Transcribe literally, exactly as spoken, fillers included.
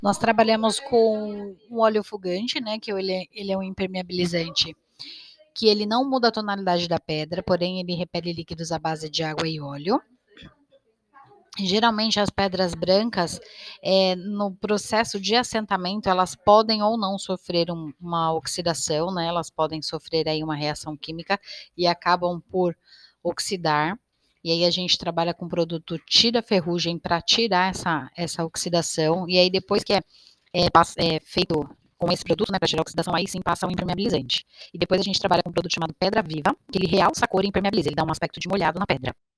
Nós trabalhamos com um óleo fugante, né, que ele é ele é um impermeabilizante, que ele não muda a tonalidade da pedra, porém ele repele líquidos à base de água e óleo. Geralmente as pedras brancas, eh, no processo de assentamento, elas podem ou não sofrer um uma oxidação, né, elas podem sofrer aí uma reação química e acabam por oxidar. E aí a gente trabalha com o produto tira ferrugem para tirar essa essa oxidação, e aí depois que é é pas é feito com esse produto, né, para tirar a oxidação, aí sim passa o impermeabilizante. E depois a gente trabalha com um produto chamado pedra viva, que ele realça a cor e impermeabiliza, ele dá um aspecto de molhado na pedra.